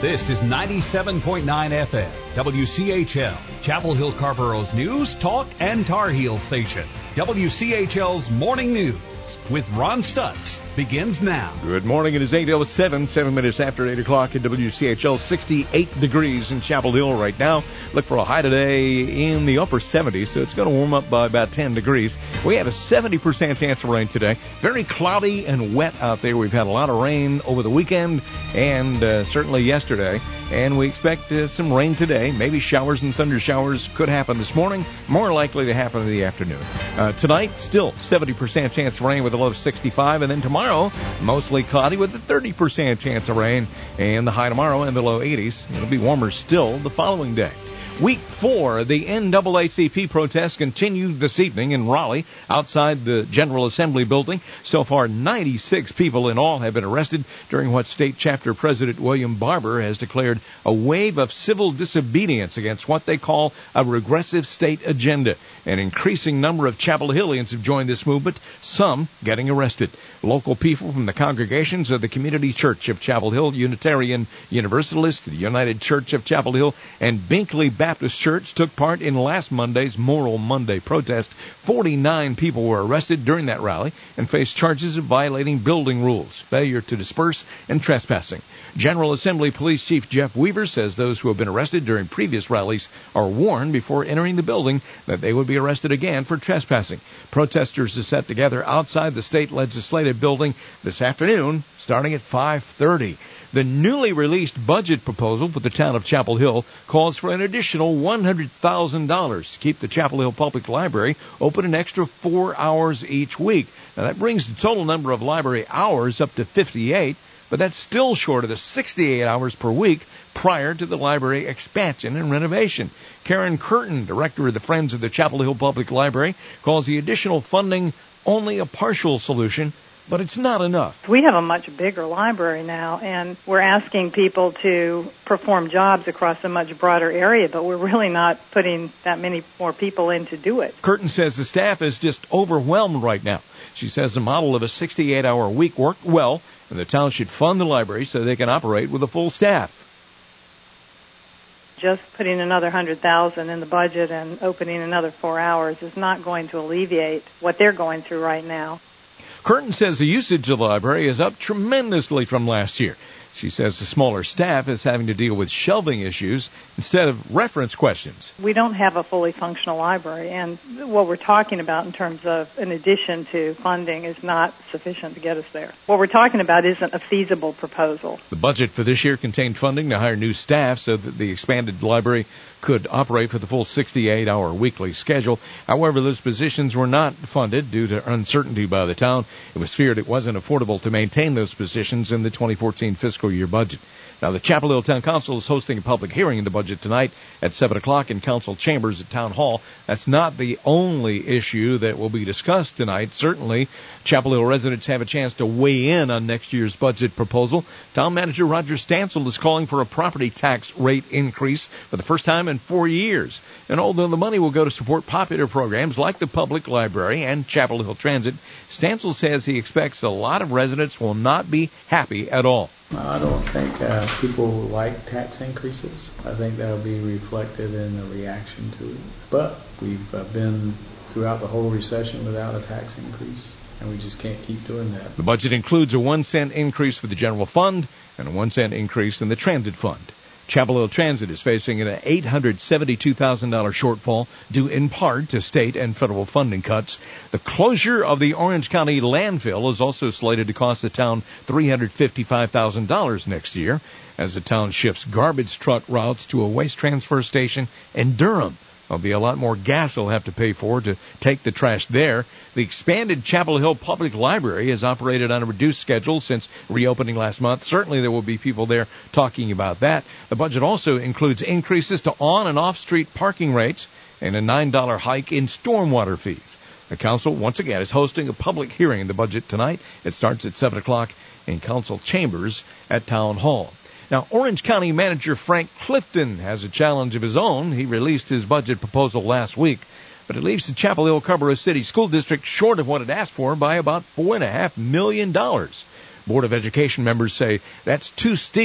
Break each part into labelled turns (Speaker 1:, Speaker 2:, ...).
Speaker 1: This is 97.9 FM, WCHL, Chapel Hill Carborough's news, talk, and Tar Heel station. WCHL's Morning News with Ron Stutz begins now.
Speaker 2: Good morning. It is 8:07, 7 minutes after 8 o'clock at WCHL. 68 degrees in Chapel Hill right now. Look for a high today in the upper 70s, so it's going to warm up by about 10 degrees. We have a 70% chance of rain today. Very cloudy and wet out there. We've had a lot of rain over the weekend and certainly yesterday. And we expect some rain today. Maybe showers and thunder showers could happen this morning. More likely to happen in the afternoon. Tonight, still 70% chance of rain with a low of 65. And then tomorrow, mostly cloudy with a 30% chance of rain. And the high tomorrow in the low 80s. It'll be warmer still the following day. Week 4, the NAACP protests continue this evening in Raleigh outside the General Assembly building. So far, 96 people in all have been arrested during what State Chapter President William Barber has declared a wave of civil disobedience against what they call a regressive state agenda. An increasing number of Chapel Hillians have joined this movement, some getting arrested. Local people from the congregations of the Community Church of Chapel Hill, Unitarian Universalist, the United Church of Chapel Hill, and Binkley Baptist Church took part in last Monday's Moral Monday protest. 49 people were arrested during that rally and faced charges of violating building rules, failure to disperse, and trespassing. General Assembly Police Chief Jeff Weaver says those who have been arrested during previous rallies are warned before entering the building that they would be arrested again for trespassing. Protesters are set together outside the state legislative building this afternoon, starting at 5:30. The newly released budget proposal for the town of Chapel Hill calls for an additional $100,000 to keep the Chapel Hill Public Library open an extra 4 hours each week. Now, that brings the total number of library hours up to 58, but that's still short of the 68 hours per week prior to the library expansion and renovation. Karen Curtin, director of the Friends of the Chapel Hill Public Library, calls the additional funding only a partial solution, but it's not enough.
Speaker 3: We have a much bigger library now, and we're asking people to perform jobs across a much broader area, but we're really not putting that many more people in to do it.
Speaker 2: Curtin says the staff is just overwhelmed right now. She says the model of a 68-hour week worked well, and the town should fund the library so they can operate with a full staff.
Speaker 3: Just putting another $100,000 in the budget and opening another 4 hours is not going to alleviate what they're going through right now.
Speaker 2: Curtin says the usage of the library is up tremendously from last year. She says the smaller staff is having to deal with shelving issues instead of reference questions.
Speaker 3: We don't have a fully functional library, and what we're talking about in terms of an addition to funding is not sufficient to get us there. What we're talking about isn't a feasible proposal.
Speaker 2: The budget for this year contained funding to hire new staff so that the expanded library could operate for the full 68-hour weekly schedule. However, those positions were not funded due to uncertainty by the town. It was feared it wasn't affordable to maintain those positions in the 2014 fiscal year budget. Now, the Chapel Hill Town Council is hosting a public hearing in the budget tonight at 7 o'clock in council chambers at Town Hall. That's not the only issue that will be discussed tonight. Certainly, Chapel Hill residents have a chance to weigh in on next year's budget proposal. Town Manager Roger Stansel is calling for a property tax rate increase for the first time in 4 years. And although the money will go to support popular programs like the public library and Chapel Hill Transit, Stansel says he expects a lot of residents will not be happy at all.
Speaker 4: I don't think people like tax increases. I think that will be reflected in the reaction to it. But we've been throughout the whole recession without a tax increase, and we just can't keep doing that.
Speaker 2: The budget includes a 1-cent increase for the general fund and a 1-cent increase in the transit fund. Chapel Hill Transit is facing an $872,000 shortfall due in part to state and federal funding cuts. The closure of the Orange County landfill is also slated to cost the town $355,000 next year as the town shifts garbage truck routes to a waste transfer station in Durham. There'll be a lot more gas they'll have to pay for to take the trash there. The expanded Chapel Hill Public Library has operated on a reduced schedule since reopening last month. Certainly there will be people there talking about that. The budget also includes increases to on- and off-street parking rates and a $9 hike in stormwater fees. The council, once again, is hosting a public hearing in the budget tonight. It starts at 7 o'clock in council chambers at Town Hall. Now, Orange County Manager Frank Clifton has a challenge of his own. He released his budget proposal last week, but it leaves the Chapel Hill Carrboro City School District short of what it asked for by about $4.5 million. Board of Education members say that's too steep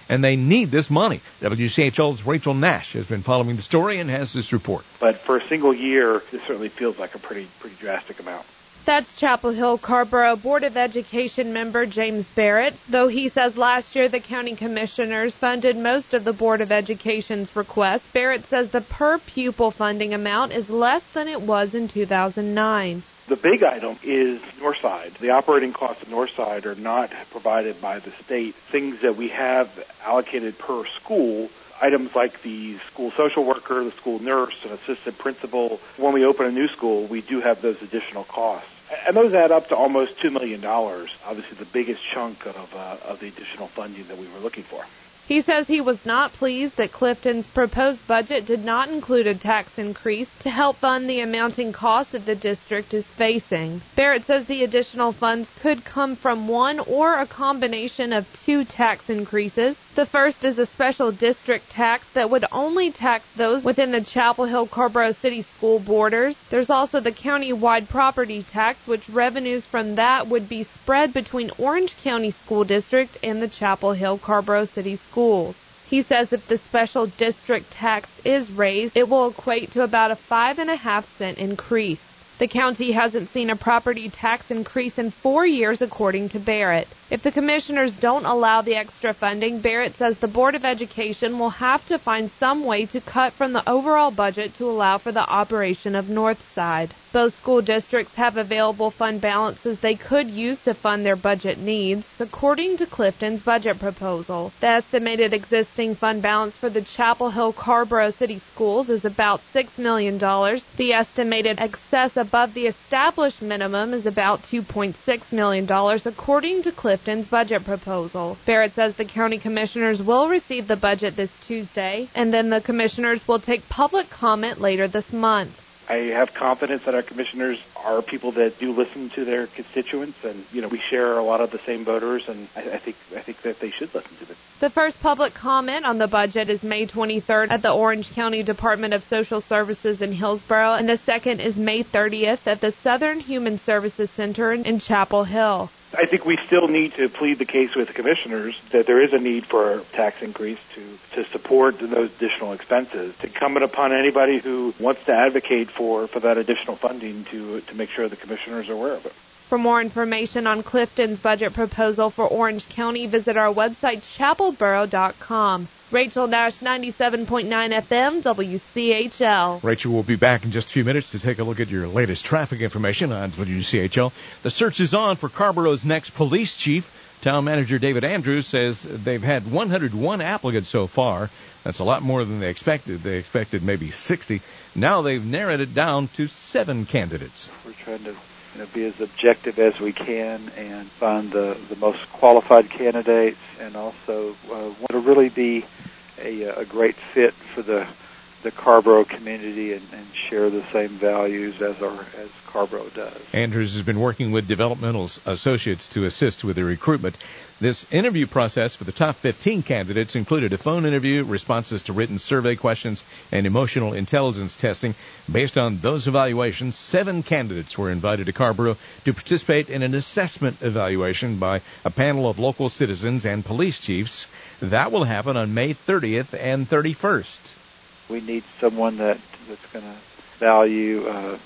Speaker 2: and they need this money. WCHL's Rachel Nash has been following the story and has this report.
Speaker 5: But for a single year, this certainly feels like a pretty drastic amount.
Speaker 6: That's Chapel Hill Carrboro Board of Education member James Barrett, though he says last year the county commissioners funded most of the Board of Education's requests. Barrett says the per-pupil funding amount is less than it was in 2009.
Speaker 5: The big item is Northside. The operating costs of Northside are not provided by the state. Things that we have allocated per school, items like the school social worker, the school nurse, an assistant principal. When we open a new school, we do have those additional costs. And those add up to almost $2 million, obviously the biggest chunk of the additional funding that we were looking for.
Speaker 6: He says he was not pleased that Clifton's proposed budget did not include a tax increase to help fund the amounting cost that the district is facing. Barrett says the additional funds could come from one or a combination of two tax increases. The first is a special district tax that would only tax those within the Chapel Hill Carrboro City School borders. There's also the county-wide property tax, which revenues from that would be spread between Orange County School District and the Chapel Hill Carrboro City Schools. He says if the special district tax is raised, it will equate to about a 5.5-cent increase. The county hasn't seen a property tax increase in 4 years, according to Barrett. If the commissioners don't allow the extra funding, Barrett says the Board of Education will have to find some way to cut from the overall budget to allow for the operation of Northside. Both school districts have available fund balances they could use to fund their budget needs. According to Clifton's budget proposal, the estimated existing fund balance for the Chapel Hill Carrboro City Schools is about $6 million. The estimated excess above the established minimum is about $2.6 million, according to Clifton's budget proposal. Barrett says the county commissioners will receive the budget this Tuesday, and then the commissioners will take public comment later this month.
Speaker 5: I have confidence that our commissioners are people that do listen to their constituents, and we share a lot of the same voters, and I think that they should listen to them.
Speaker 6: The first public comment on the budget is May 23rd at the Orange County Department of Social Services in Hillsboro, and the second is May 30th at the Southern Human Services Center in Chapel Hill.
Speaker 5: I think we still need to plead the case with the commissioners that there is a need for a tax increase to support those additional expenses. It's incumbent upon anybody who wants to advocate for that additional funding to make sure the commissioners are aware of it.
Speaker 6: For more information on Clifton's budget proposal for Orange County, visit our website, chapelboro.com. Rachel Nash, 97.9 FM, WCHL.
Speaker 2: Rachel will be back in just a few minutes to take a look at your latest traffic information on WCHL. The search is on for Carrboro's next police chief. Town manager David Andrews says they've had 101 applicants so far. That's a lot more than they expected. They expected maybe 60. Now they've narrowed it down to 7 candidates.
Speaker 7: We're trying to be as objective as we can and find the most qualified candidates, and also want to really be a great fit for the Carrboro community and share the same values as Carrboro does.
Speaker 2: Andrews has been working with developmental associates to assist with the recruitment. This interview process for the top 15 candidates included a phone interview, responses to written survey questions, and emotional intelligence testing. Based on those evaluations, 7 candidates were invited to Carrboro to participate in an assessment evaluation by a panel of local citizens and police chiefs. That will happen on May 30th and 31st.
Speaker 7: We need someone that's going to value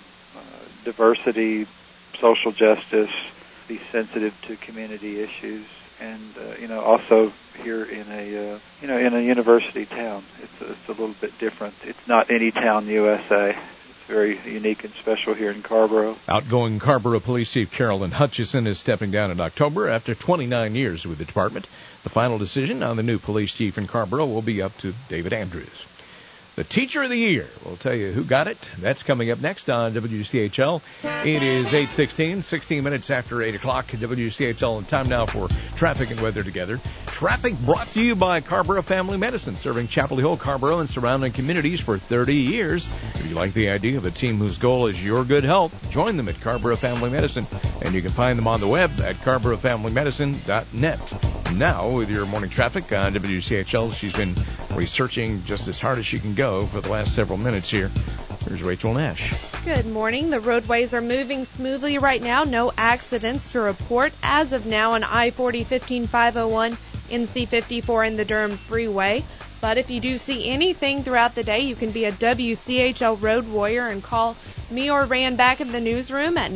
Speaker 7: diversity, social justice, be sensitive to community issues, and also here in a university town. It's a little bit different. It's not any town USA. It's very unique and special here in Carrboro.
Speaker 2: Outgoing Carrboro Police Chief Carolyn Hutchison is stepping down in October after 29 years with the department. The final decision on the new police chief in Carrboro will be up to David Andrews. The Teacher of the Year. We'll tell you who got it. That's coming up next on WCHL. It is 8:16, 16 minutes after 8 o'clock at WCHL, and time now for traffic and weather together. Traffic brought to you by Carrboro Family Medicine, serving Chapel Hill, Carrboro, and surrounding communities for 30 years. If you like the idea of a team whose goal is your good health, join them at Carrboro Family Medicine, and you can find them on the web at carborofamilymedicine.net. Now, with your morning traffic on WCHL, she's been researching just as hard as she can go for the last several minutes here. Here's Rachel Nash.
Speaker 6: Good morning. The roadways are moving smoothly right now. No accidents to report as of now on I-40 15501 NC 54 in the Durham Freeway. But if you do see anything throughout the day, you can be a WCHL Road Warrior and call me or Rand back in the newsroom at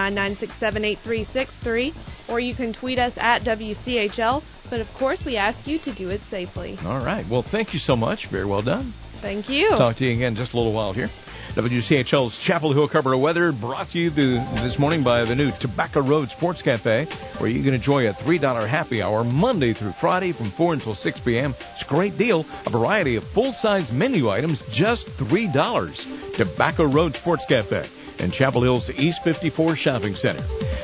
Speaker 6: 919-967-8363, or you can tweet us at WCHL. But, of course, we ask you to do it safely.
Speaker 2: All right. Well, thank you so much. Very well done.
Speaker 6: Thank you.
Speaker 2: Talk to you again just a little while here. WCHL's Chapel Hill Carrboro weather brought to you this morning by the new Tobacco Road Sports Cafe, where you can enjoy a $3 happy hour Monday through Friday from 4 until 6 p.m. It's a great deal. A variety of full-size menu items, just $3. Tobacco Road Sports Cafe in Chapel Hill's East 54 Shopping Center.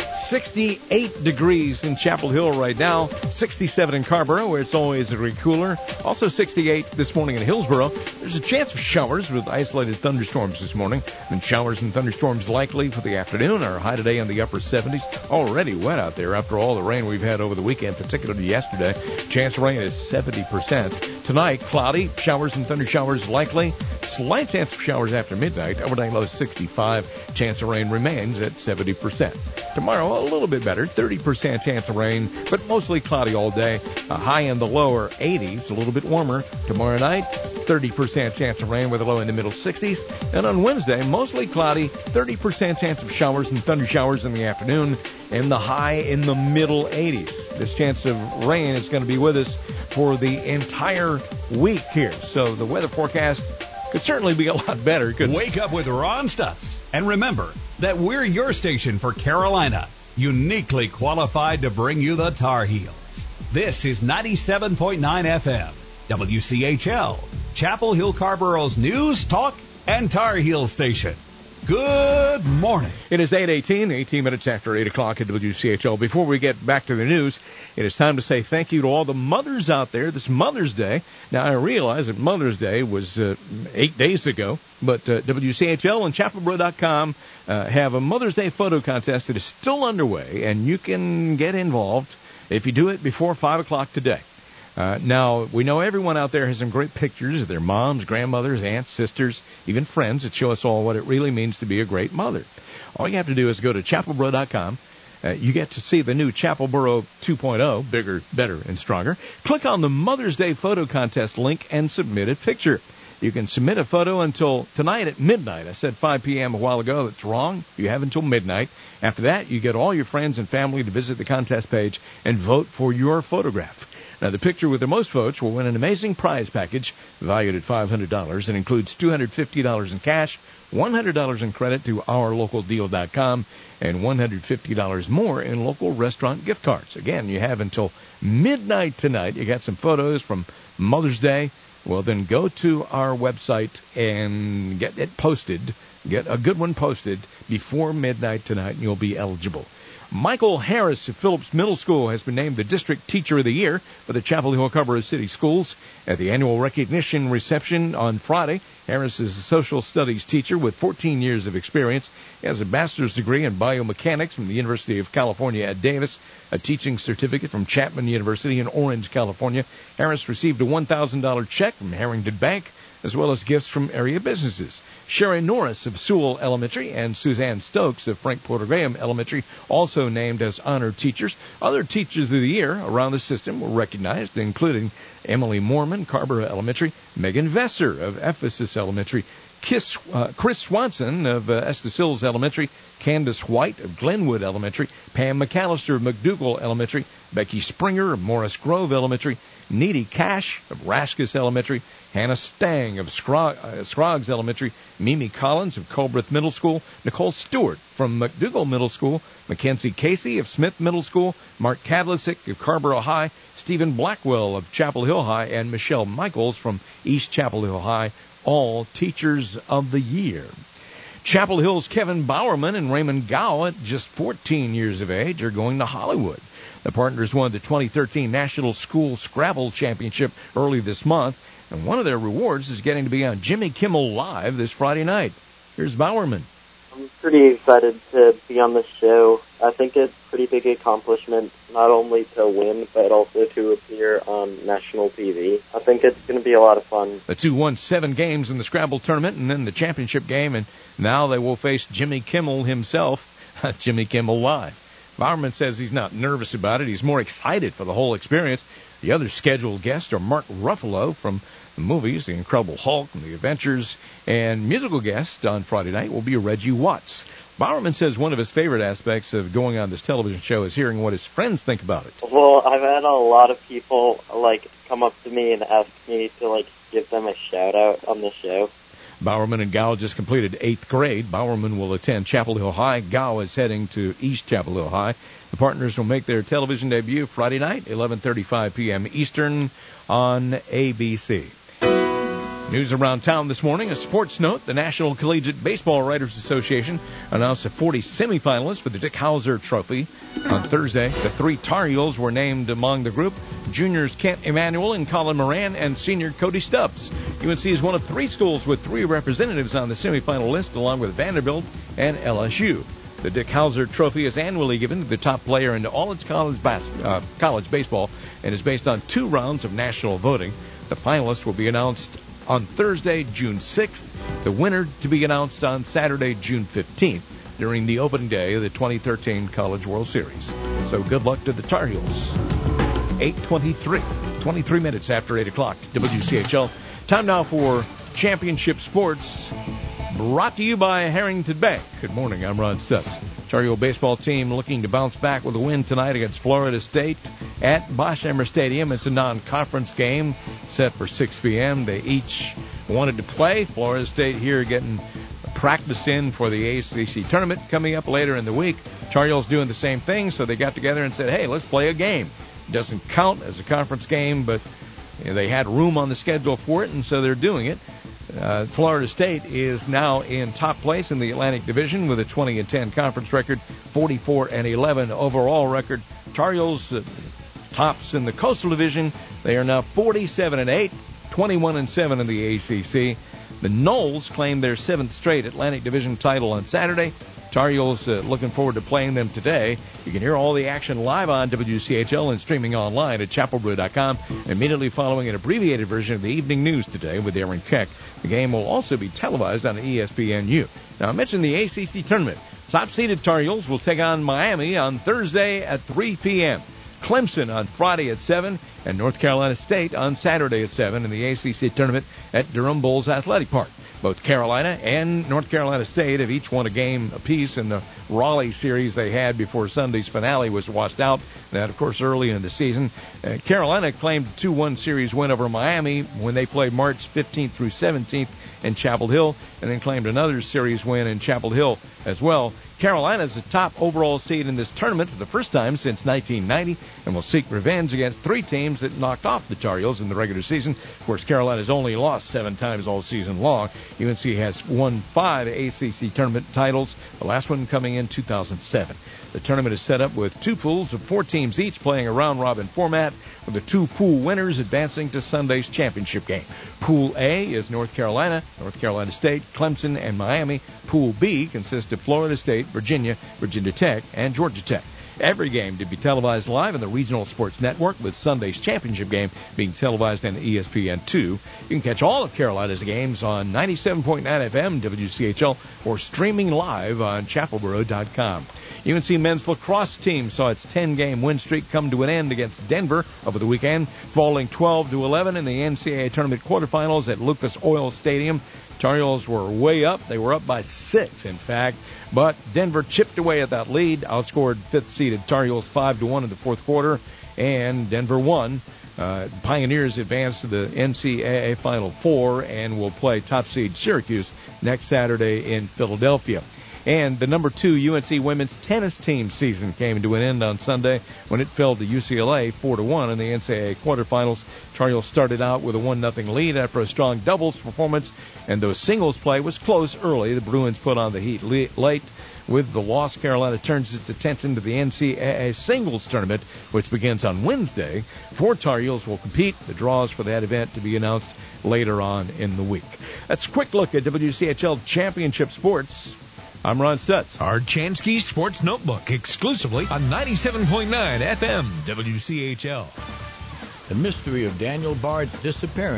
Speaker 2: 68 degrees in Chapel Hill right now, 67 in Carrboro, where it's always a degree cooler. Also 68 this morning in Hillsboro. There's a chance of showers with isolated thunderstorms this morning. And showers and thunderstorms likely for the afternoon. Our high today in the upper 70s. Already wet out there after all the rain we've had over the weekend, particularly yesterday. Chance of rain is 70%. Tonight, cloudy, showers and thundershowers likely. Slight chance of showers after midnight. Overnight low 65. Chance of rain remains at 70%. Tomorrow, a little bit better, 30% chance of rain, but mostly cloudy all day. A high in the lower 80s, a little bit warmer. Tomorrow night, 30% chance of rain with a low in the middle 60s. And on Wednesday, mostly cloudy, 30% chance of showers and thundershowers in the afternoon, and the high in the middle 80s. This chance of rain is going to be with us for the entire week here. So the weather forecast could certainly be a lot better.
Speaker 1: Wake up with Ron Stutz. And remember that we're your station for Carolina, uniquely qualified to bring you the Tar Heels. This is 97.9 FM, WCHL, Chapel Hill Carrboro's news, talk, and Tar Heel station. Good morning.
Speaker 2: It is 8:18, 18 minutes after 8 o'clock at WCHL. Before we get back to the news, it is time to say thank you to all the mothers out there this Mother's Day. Now, I realize that Mother's Day was 8 days ago, but WCHL and ChapelBoro.com have a Mother's Day photo contest that is still underway, and you can get involved if you do it before 5 o'clock today. Now, we know everyone out there has some great pictures of their moms, grandmothers, aunts, sisters, even friends that show us all what it really means to be a great mother. All you have to do is go to ChapelBoro.com. You get to see the new Chapelboro 2.0, bigger, better, and stronger. Click on the Mother's Day photo contest link and submit a picture. You can submit a photo until tonight at midnight. I said 5 p.m. a while ago. That's wrong. You have until midnight. After that, you get all your friends and family to visit the contest page and vote for your photograph. Now, the picture with the most votes will win an amazing prize package valued at $500. It includes $250 in cash, $100 in credit to OurLocalDeal.com, and $150 more in local restaurant gift cards. Again, you have until midnight tonight. You got some photos from Mother's Day. Well, then go to our website and get it posted. Get a good one posted before midnight tonight, and you'll be eligible. Michael Harris of Phillips Middle School has been named the District Teacher of the Year for the Chapel Hill Carrboro City Schools. At the annual recognition reception on Friday, Harris is a social studies teacher with 14 years of experience. He has a bachelor's degree in biomechanics from the University of California at Davis, a teaching certificate from Chapman University in Orange, California. Harris received a $1,000 check from Harrington Bank, as well as gifts from area businesses. Sherry Norris of Sewell Elementary and Suzanne Stokes of Frank Porter Graham Elementary also named as honored teachers. Other teachers of the year around the system were recognized, including Emily Moorman, Carrboro Elementary, Megan Vesser of Ephesus Elementary, Chris Swanson of Estes Hills Elementary, Candace White of Glenwood Elementary, Pam McAllister of McDougall Elementary, Becky Springer of Morris Grove Elementary, Needy Cash of Raskus Elementary, Hannah Stang of Scroggs Elementary, Mimi Collins of Colbreth Middle School, Nicole Stewart from McDougall Middle School, Mackenzie Casey of Smith Middle School, Mark Kadlicic of Carrboro High, Stephen Blackwell of Chapel Hill High, and Michelle Michaels from East Chapel Hill High, all Teachers of the Year. Chapel Hill's Kevin Bowerman and Raymond Gow, at just 14 years of age, are going to Hollywood. The partners won the 2013 National School Scrabble Championship early this month, and one of their rewards is getting to be on Jimmy Kimmel Live this Friday night. Here's Bowerman.
Speaker 8: I'm pretty excited to be on this show. I think it's a pretty big accomplishment, not only to win, but also to appear on national TV. I think it's going to be a lot of fun.
Speaker 2: The two won 7 games in the Scrabble tournament and then the championship game, and now they will face Jimmy Kimmel himself, Jimmy Kimmel Live. Bowerman says he's not nervous about it. He's more excited for the whole experience. The other scheduled guests are Mark Ruffalo from the movies The Incredible Hulk and The Avengers, and musical guest on Friday night will be Reggie Watts. Bowerman says one of his favorite aspects of going on this television show is hearing what his friends think about it.
Speaker 8: Well, I've had a lot of people, come up to me and ask me to, give them a shout-out on the show.
Speaker 2: Bowerman and Gow just completed 8th grade. Bowerman will attend Chapel Hill High. Gow is heading to East Chapel Hill High. The partners will make their television debut Friday night, 11:35 p.m. Eastern on ABC. News around town this morning, a sports note. The National Collegiate Baseball Writers Association announced the 40 semifinalists for the Dick Hauser Trophy. On Thursday, the 3 Tar Heels were named among the group: juniors Kent Emanuel and Colin Moran, and senior Cody Stubbs. UNC is one of 3 schools with 3 representatives on the semifinal list, along with Vanderbilt and LSU. The Dick Hauser Trophy is annually given to the top player in all its college baseball and is based on 2 rounds of national voting. The finalists will be announced on Thursday, June 6th. The winner to be announced on Saturday, June 15th, during the opening day of the 2013 College World Series. So good luck to the Tar Heels. 8:23, 23 minutes after 8 o'clock, WCHL. Time now for Championship Sports, brought to you by Harrington Bank. Good morning, I'm Ron Stutz. Tar Heel baseball team looking to bounce back with a win tonight against Florida State at Bosch-Emmer Stadium. It's a non-conference game set for 6 p.m. They each wanted to play. Florida State here getting practice in for the ACC tournament coming up later in the week. Tar Heels doing the same thing, so they got together and said, hey, let's play a game. It doesn't count as a conference game, but they had room on the schedule for it, and so they're doing it. Florida State is now in top place in the Atlantic Division with a 20-10 conference record, 44-11 overall record. Tar Heels tops in the Coastal Division. They are now 47-8, 21-7 in the ACC. The Noles claimed their 7th straight Atlantic Division title on Saturday. Tar Heels looking forward to playing them today. You can hear all the action live on WCHL and streaming online at chapelbrew.com, immediately following an abbreviated version of the evening news today with Aaron Keck. The game will also be televised on ESPNU. Now, I mentioned the ACC tournament. Top-seeded Tar Heels will take on Miami on Thursday at 3 p.m., Clemson on Friday at 7, and North Carolina State on Saturday at 7 in the ACC tournament at Durham Bulls Athletic Park. Both Carolina and North Carolina State have each won a game apiece in the Raleigh series they had before Sunday's finale was washed out. That, of course, early in the season. Carolina claimed a 2-1 series win over Miami when they played March 15th through 17th in Chapel Hill, and then claimed another series win in Chapel Hill as well. Carolina is the top overall seed in this tournament for the first time since 1990 and will seek revenge against 3 teams that knocked off the Tar Heels in the regular season. Of course, Carolina's only lost 7 times all season long. UNC has won 5 ACC tournament titles, the last one coming in 2007. The tournament is set up with 2 pools of 4 teams each playing a round-robin format, with the 2 pool winners advancing to Sunday's championship game. Pool A is North Carolina State, Clemson, and Miami. Pool B consists of Florida State, Virginia, Virginia Tech, and Georgia Tech. Every game to be televised live on the Regional Sports Network, with Sunday's championship game being televised on ESPN2. You can catch all of Carolina's games on 97.9 FM WCHL or streaming live on chapelboro.com. UNC men's lacrosse team saw its 10-game win streak come to an end against Denver over the weekend, falling 12-11 in the NCAA tournament quarterfinals at Lucas Oil Stadium. Tar Heels were way up. They were up by 6, in fact. But Denver chipped away at that lead, outscored 5th-seeded Tar Heels 5-1 in the fourth quarter, and Denver won. Pioneers advanced to the NCAA Final Four and will play top-seed Syracuse next Saturday in Philadelphia. And the number 2 UNC women's tennis team season came to an end on Sunday when it fell to UCLA 4-1 in the NCAA quarterfinals. Tar Heels started out with a 1-0 lead after a strong doubles performance, and though singles play was close early, the Bruins put on the heat late. With the loss, Carolina turns its attention to the NCAA singles tournament, which begins on Wednesday. 4 Tar Heels will compete. The draws for that event to be announced later on in the week. That's a quick look at WCHL Championship Sports. I'm Ron Stutz.
Speaker 1: Our Chansky Sports Notebook, exclusively on 97.9 FM WCHL.
Speaker 9: The mystery of Daniel Bard's disappearance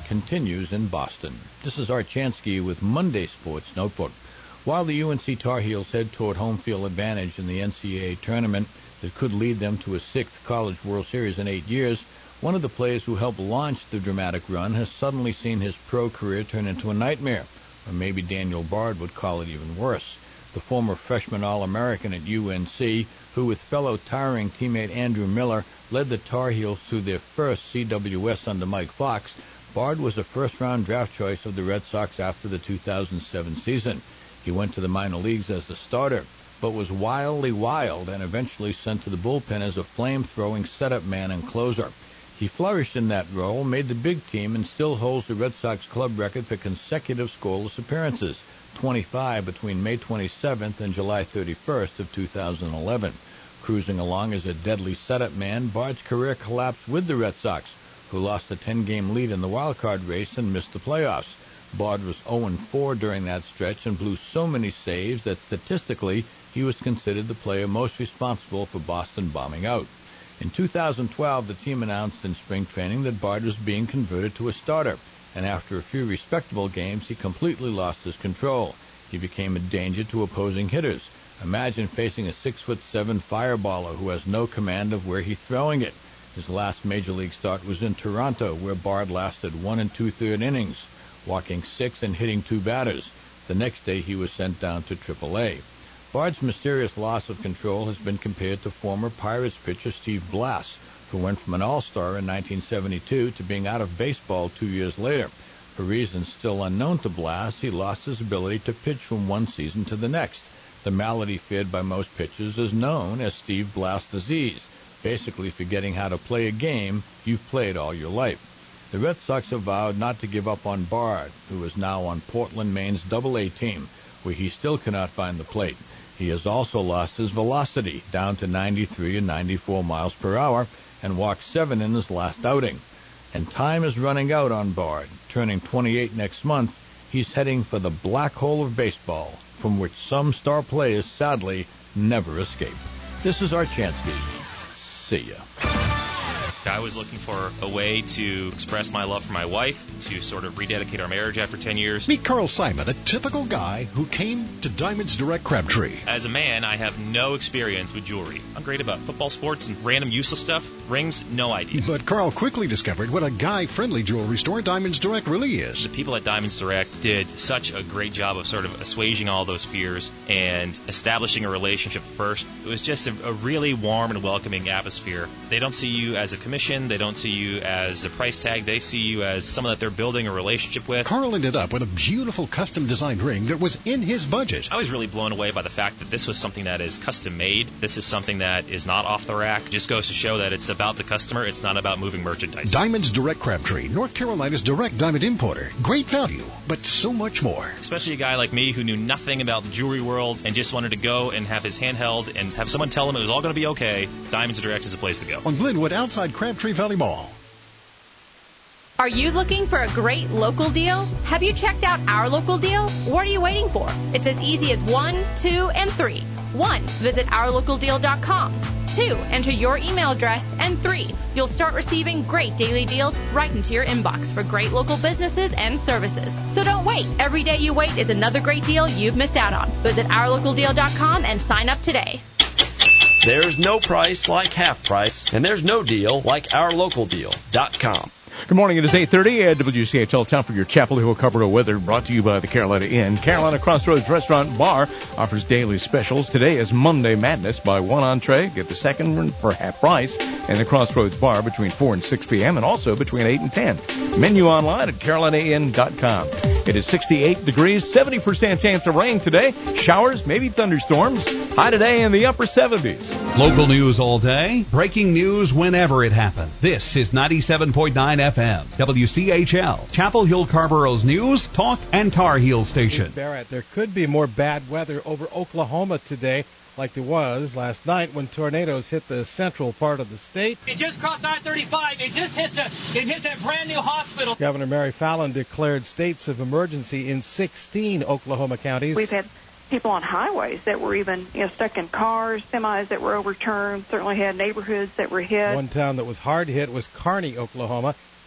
Speaker 9: continues in Boston. This is Art Chansky with Monday Sports Notebook. While the UNC Tar Heels head toward home field advantage in the NCAA tournament that could lead them to a 6th College World Series in 8 years, one of the players who helped launch the dramatic run has suddenly seen his pro career turn into a nightmare, or maybe Daniel Bard would call it even worse. The former freshman All-American at UNC, who with fellow Tiring teammate Andrew Miller led the Tar Heels to their first CWS under Mike Fox, Bard was a first-round draft choice of the Red Sox after the 2007 season. He went to the minor leagues as a starter, but was wildly wild and eventually sent to the bullpen as a flame-throwing setup man and closer. He flourished in that role, made the big team, and still holds the Red Sox club record for consecutive scoreless appearances, 25 between May 27th and July 31st of 2011. Cruising along as a deadly setup man, Bard's career collapsed with the Red Sox, who lost a 10-game lead in the wild-card race and missed the playoffs. Bard was 0-4 during that stretch and blew so many saves that statistically he was considered the player most responsible for Boston bombing out. In 2012, the team announced in spring training that Bard was being converted to a starter, and after a few respectable games, he completely lost his control. He became a danger to opposing hitters. Imagine facing a 6'7" fireballer who has no command of where he's throwing it. His last major league start was in Toronto, where Bard lasted 1 2/3 innings, walking 6 and hitting 2 batters. The next day, he was sent down to AAA. Bard's mysterious loss of control has been compared to former Pirates pitcher Steve Blass, who went from an all-star in 1972 to being out of baseball 2 years later. For reasons still unknown to Blass, he lost his ability to pitch from one season to the next. The malady feared by most pitchers is known as Steve Blass disease, basically forgetting how to play a game you've played all your life. The Red Sox have vowed not to give up on Bard, who is now on Portland, Maine's Double-A team, where he still cannot find the plate. He has also lost his velocity, down to 93 and 94 miles per hour, and walked 7 in his last outing. And time is running out on Bard. Turning 28 next month, he's heading for the black hole of baseball, from which some star players, sadly, never escape. This is Art Chansky. See ya.
Speaker 10: I was looking for a way to express my love for my wife, to sort of rededicate our marriage after 10 years.
Speaker 11: Meet Carl Simon, a typical guy who came to Diamonds Direct Crabtree.
Speaker 10: As a man, I have no experience with jewelry. I'm great about football, sports, and random useless stuff. Rings, no idea.
Speaker 11: But Carl quickly discovered what a guy-friendly jewelry store Diamonds Direct really is.
Speaker 10: The people at Diamonds Direct did such a great job of sort of assuaging all those fears and establishing a relationship first. It was just a really warm and welcoming atmosphere. They don't see you as a commission. They don't see you as a price tag. They see you as someone that they're building a relationship with.
Speaker 11: Carl ended up with a beautiful custom-designed ring that was in his budget.
Speaker 10: I was really blown away by the fact that this was something that is custom-made. This is something that is not off the rack. It just goes to show that it's about the customer. It's not about moving merchandise.
Speaker 11: Diamonds Direct Crabtree, North Carolina's direct diamond importer. Great value, but so much more.
Speaker 10: Especially a guy like me who knew nothing about the jewelry world and just wanted to go and have his hand held and have someone tell him it was all going to be okay. Diamonds Direct is the place to go.
Speaker 11: On Glenwood, outside Crabtree Valley Mall.
Speaker 12: Are you looking for a great local deal? Have you checked out our local deal? What are you waiting for? It's as easy as 1, 2, and 3. 1. Visit ourlocaldeal.com. 2. Enter your email address. And 3. You'll start receiving great daily deals right into your inbox for great local businesses and services. So don't wait. Every day you wait is another great deal you've missed out on. Visit ourlocaldeal.com and sign up today.
Speaker 13: There's no price like half price, and there's no deal like ourlocaldeal.com.
Speaker 2: Good morning. It is 8:30 at WCHL. Time for your Chapel Hill Carpenter weather, brought to you by the Carolina Inn. Carolina Crossroads Restaurant Bar offers daily specials. Today is Monday Madness. Buy one entree, get the second one for half price. And the Crossroads Bar between 4 and 6 p.m. and also between 8 and 10. Menu online at carolinainn.com. It is 68 degrees, 70% chance of rain today. Showers, maybe thunderstorms. High today in the upper 70s.
Speaker 1: Local news all day. Breaking news whenever it happens. This is 97.9 FM, WCHL, Chapel Hill Carborough's news, talk, and Tar Heel station.
Speaker 14: Barrett, there could be more bad weather over Oklahoma today, like there was last night when tornadoes hit the central part of the state.
Speaker 15: It just crossed I-35. It just hit that brand new hospital.
Speaker 14: Governor Mary Fallin declared states of emergency in 16 Oklahoma counties.
Speaker 16: We've had people on highways that were even stuck in cars, semis that were overturned. Certainly had neighborhoods that were hit.
Speaker 14: One town that was hard hit was Kearney, Oklahoma.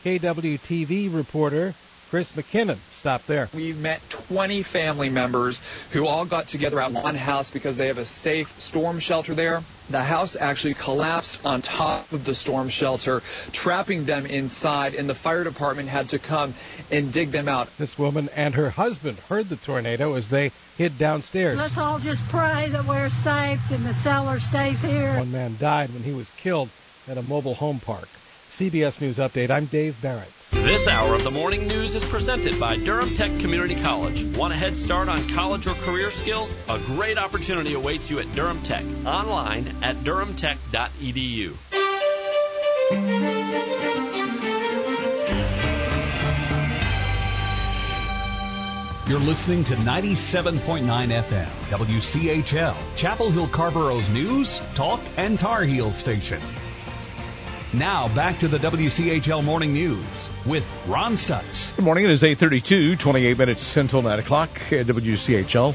Speaker 14: KWTV reporter Chris McKinnon stopped there.
Speaker 17: We met 20 family members who all got together at one house because they have a safe storm shelter there. The house actually collapsed on top of the storm shelter, trapping them inside, and the fire department had to come and dig them out.
Speaker 14: This woman and her husband heard the tornado as they hid downstairs.
Speaker 18: Let's all just pray that we're safe and the seller stays here.
Speaker 14: One man died when he was killed at a mobile home park. CBS News Update, I'm Dave Barrett.
Speaker 13: This hour of the morning news is presented by Durham Tech Community College. Want a head start on college or career skills? A great opportunity awaits you at Durham Tech. Online at durhamtech.edu.
Speaker 1: You're listening to 97.9 FM, WCHL, Chapel Hill Carborough's news, talk, and Tar Heel station. Now back to the WCHL Morning News with Ron Stutz.
Speaker 2: Good morning. It is 8:32, 28 minutes until 9 o'clock at WCHL.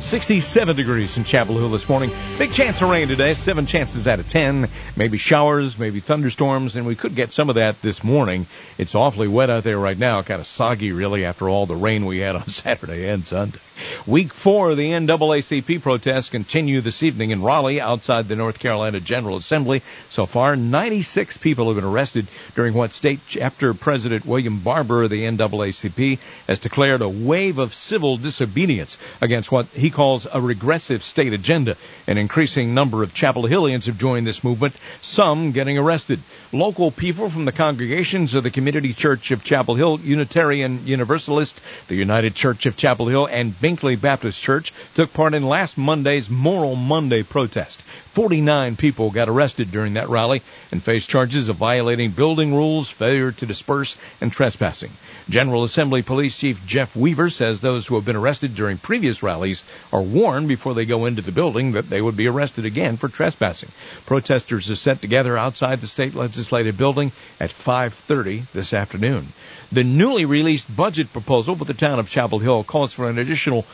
Speaker 2: 67 degrees in Chapel Hill this morning. Big chance of rain today, 7 chances out of 10. Maybe showers, maybe thunderstorms, and we could get some of that this morning. It's awfully wet out there right now, kind of soggy really after all the rain we had on Saturday and Sunday. Week 4 of the NAACP protests continue this evening in Raleigh outside the North Carolina General Assembly. So far, 96 people have been arrested during what State Chapter President William Barber of the NAACP has declared a wave of civil disobedience against what he calls a regressive state agenda. An increasing number of Chapel Hillians have joined this movement, some getting arrested. Local people from the congregations of the Community Church of Chapel Hill, Unitarian Universalist, the United Church of Chapel Hill, and Binkley Baptist Church took part in last Monday's Moral Monday protest. 49 people got arrested during that rally and faced charges of violating building rules, failure to disperse, and trespassing. General Assembly Police Chief Jeff Weaver says those who have been arrested during previous rallies are warned before they go into the building that they would be arrested again for trespassing. Protesters are set together outside the state legislative building at 5:30 this afternoon. The newly released budget proposal for the town of Chapel Hill calls for an additional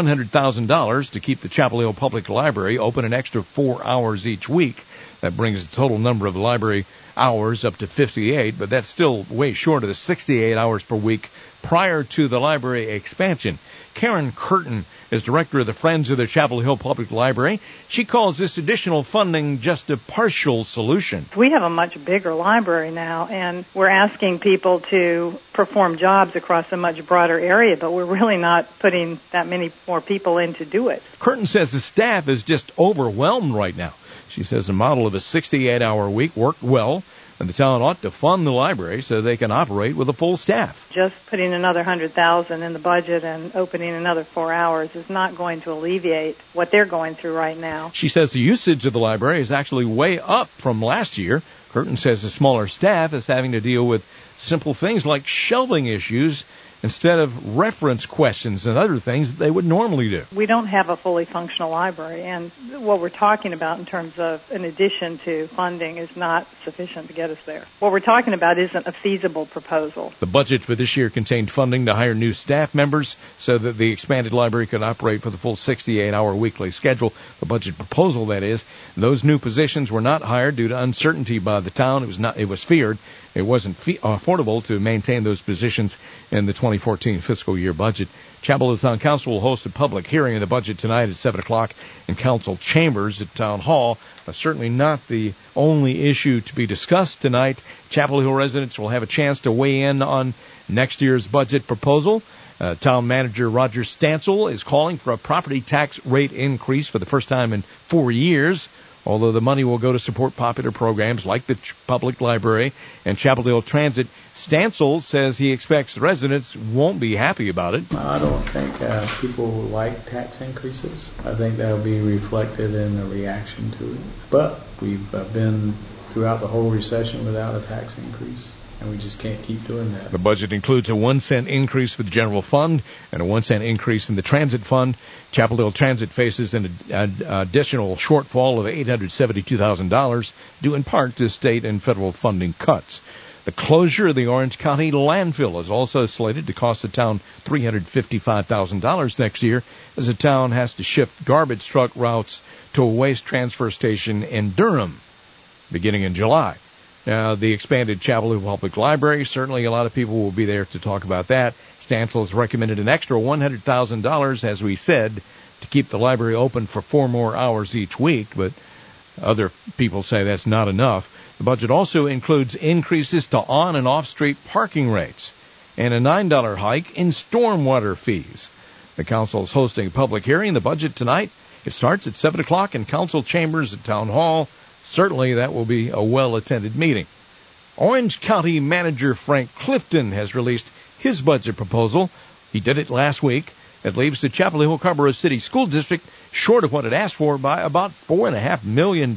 Speaker 2: $100,000 to keep the Chapel Hill Public Library open an extra 4 hours each week. That brings the total number of library hours up to 58, but that's still way short of the 68 hours per week prior to the library expansion. Karen Curtin is director of the Friends of the Chapel Hill Public Library. She calls this additional funding just a partial solution.
Speaker 3: We have a much bigger library now, and we're asking people to perform jobs across a much broader area, but we're really not putting that many more people in to do it.
Speaker 2: Curtin says the staff is just overwhelmed right now. She says the model of a 68-hour week worked well, and the town ought to fund the library so they can operate with a full staff.
Speaker 3: Just putting another $100,000 in the budget and opening another 4 hours is not going to alleviate what they're going through right now.
Speaker 2: She says the usage of the library is actually way up from last year. Curtin says the smaller staff is having to deal with simple things like shelving issues instead of reference questions and other things that they would normally do.
Speaker 3: We don't have a fully functional library, and what we're talking about in terms of an addition to funding is not sufficient to get us there. What we're talking about isn't a feasible proposal.
Speaker 2: The budget for this year contained funding to hire new staff members so that the expanded library could operate for the full 68-hour weekly schedule. The budget proposal, that is. Those new positions were not hired due to uncertainty by the town. It was feared it wasn't affordable to maintain those positions in the 2014 fiscal year budget. Chapel Hill Town Council will host a public hearing of the budget tonight at 7 o'clock in council chambers at Town Hall. Certainly not the only issue to be discussed tonight. Chapel Hill residents will have a chance to weigh in on next year's budget proposal. Town manager Roger Stansel is calling for a property tax rate increase for the first time in 4 years. Although the money will go to support popular programs like the public library and Chapel Hill Transit, Stansel says he expects residents won't be happy about it.
Speaker 4: I don't think people like tax increases. I think that will be reflected in the reaction to it. But we've been throughout the whole recession without a tax increase, and we just can't keep doing that.
Speaker 2: The budget includes a 1 cent increase for the general fund and a 1 cent increase in the transit fund. Chapel Hill Transit faces an additional shortfall of $872,000 due in part to state and federal funding cuts. The closure of the Orange County landfill is also slated to cost the town $355,000 next year as the town has to shift garbage truck routes to a waste transfer station in Durham beginning in July. The expanded Chapel Hill Public Library, certainly a lot of people will be there to talk about that. Stansel has recommended an extra $100,000, as we said, to keep the library open for 4 more hours each week, but other people say that's not enough. The budget also includes increases to on- and off-street parking rates and a $9 hike in stormwater fees. The council is hosting a public hearing. The budget tonight, it starts at 7 o'clock in council chambers at Town Hall. Certainly that will be a well-attended meeting. Orange County Manager Frank Clifton has released his budget proposal. He did it last week. It leaves the Chapel Hill Carrboro City School District short of what it asked for by about $4.5 million.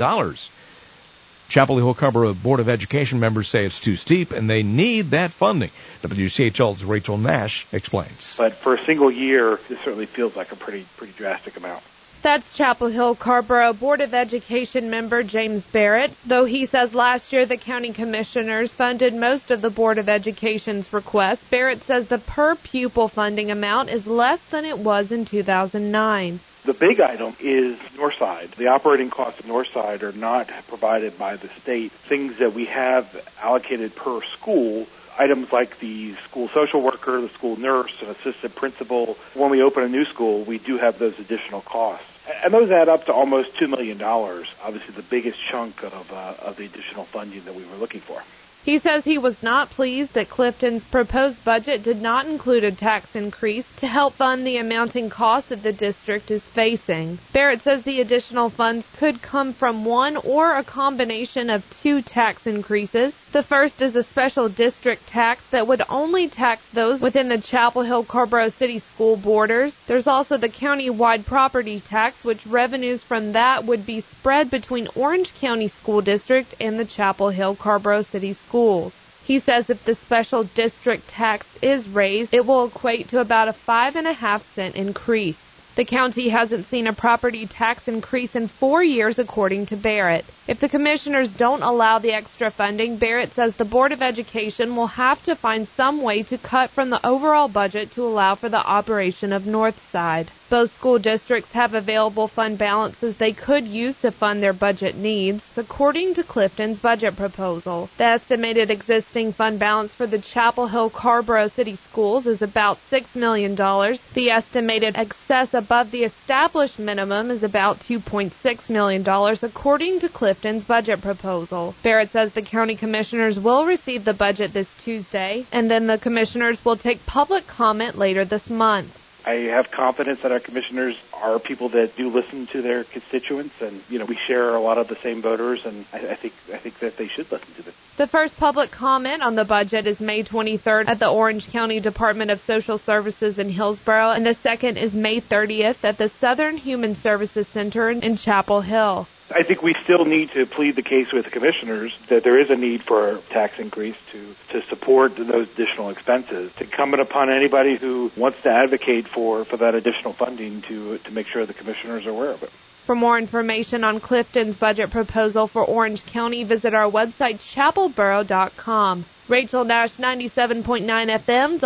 Speaker 2: Chapel Hill Carrboro Board of Education members say it's too steep and they need that funding. WCHL's Rachel Nash explains.
Speaker 5: But for a single year, this certainly feels like a pretty drastic amount.
Speaker 6: That's Chapel Hill Carrboro Board of Education member James Barrett, though he says last year the county commissioners funded most of the Board of Education's requests. Barrett says the per-pupil funding amount is less than it was in 2009.
Speaker 5: The big item is Northside. The operating costs of Northside are not provided by the state. Things that we have allocated per school, items like the school social worker, the school nurse, an assistant principal. When we open a new school, we do have those additional costs. And those add up to almost $2 million, obviously the biggest chunk of the additional funding that we were looking for.
Speaker 6: He says he was not pleased that Clifton's proposed budget did not include a tax increase to help fund the amounting cost that the district is facing. Barrett says the additional funds could come from one or a combination of 2 tax increases. The first is a special district tax that would only tax those within the Chapel Hill Carrboro City school borders. There's also the county-wide property tax, which revenues from that would be spread between Orange County School District and the Chapel Hill Carrboro City schools. He says if the special district tax is raised, it will equate to about a 5.5-cent increase. The county hasn't seen a property tax increase in 4 years, according to Barrett. If the commissioners don't allow the extra funding, Barrett says the Board of Education will have to find some way to cut from the overall budget to allow for the operation of Northside. Both school districts have available fund balances they could use to fund their budget needs. According to Clifton's budget proposal, the estimated existing fund balance for the Chapel Hill Carrboro City Schools is about $6 million. The estimated excess above the established minimum is about $2.6 million, according to Clifton's budget proposal. Barrett says the county commissioners will receive the budget this Tuesday, and then the commissioners will take public comment later this month.
Speaker 5: I have confidence that our commissioners are people that do listen to their constituents, and we share a lot of the same voters, and I think that they should listen to them.
Speaker 6: The first public comment on the budget is May 23rd at the Orange County Department of Social Services in Hillsborough, and the second is May 30th at the Southern Human Services Center in Chapel Hill.
Speaker 5: I think we still need to plead the case with the commissioners that there is a need for a tax increase to support those additional expenses. It's incumbent upon anybody who wants to advocate for that additional funding to make sure the commissioners are aware of it.
Speaker 6: For more information on Clifton's budget proposal for Orange County, visit our website, chapelboro.com. Rachel Nash, 97.9 FM,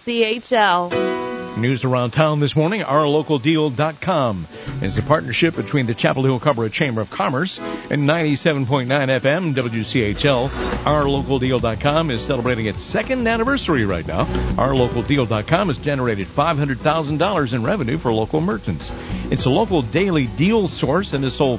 Speaker 6: WCHL.
Speaker 2: News around town this morning, OurLocalDeal.com is a partnership between the Chapel Hill Carrboro Chamber of Commerce and 97.9 FM WCHL. OurLocalDeal.com is celebrating its 2nd anniversary right now. OurLocalDeal.com has generated $500,000 in revenue for local merchants. It's a local daily deal source and has sold